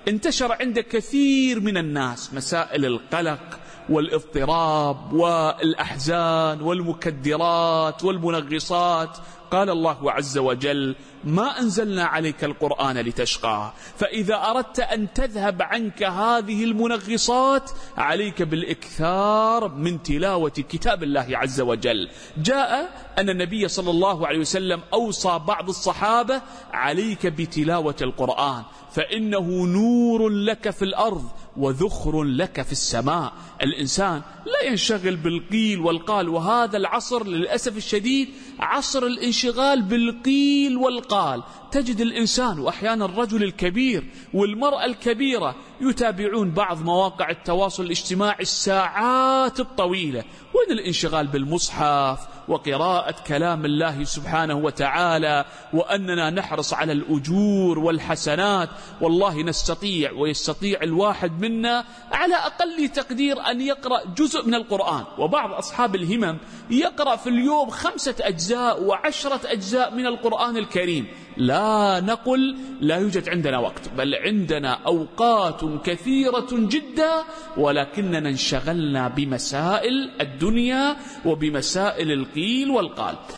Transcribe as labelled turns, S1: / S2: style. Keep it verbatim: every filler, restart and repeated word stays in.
S1: انتشر عند كثير من الناس مسائل القلق والاضطراب والأحزان والمكدرات والمنغصات. قال الله عز وجل: ما أنزلنا عليك القرآن لتشقى، فإذا أردت أن تذهب عنك هذه المنغصات عليك بالإكثار من تلاوة كتاب الله عز وجل. جاء أن النبي صلى الله عليه وسلم أوصى بعض الصحابة: عليك بتلاوة القرآن فإنه نور لك في الأرض وذخر لك في السماء. الإنسان لا ينشغل بالقيل والقال، وهذا العصر للأسف الشديد عصر الانشغال بالقيل والقال. تجد الإنسان وأحيانا الرجل الكبير والمرأة الكبيرة يتابعون بعض مواقع التواصل الاجتماعي الساعات الطويلة، وين الانشغال بالمصحف وقراءة كلام الله سبحانه وتعالى، وأننا نحرص على الأجور والحسنات. والله نستطيع ويستطيع الواحد منا على أقل تقدير أن يقرأ جزء من القرآن، وبعض أصحاب الهمم يقرأ في اليوم خمسة أجزاء وعشرة أجزاء من القرآن الكريم. لا نقل لا يوجد عندنا وقت، بل عندنا أوقات كثيرة جدا، ولكننا انشغلنا بمسائل الدنيا وبمسائل القيل والقال.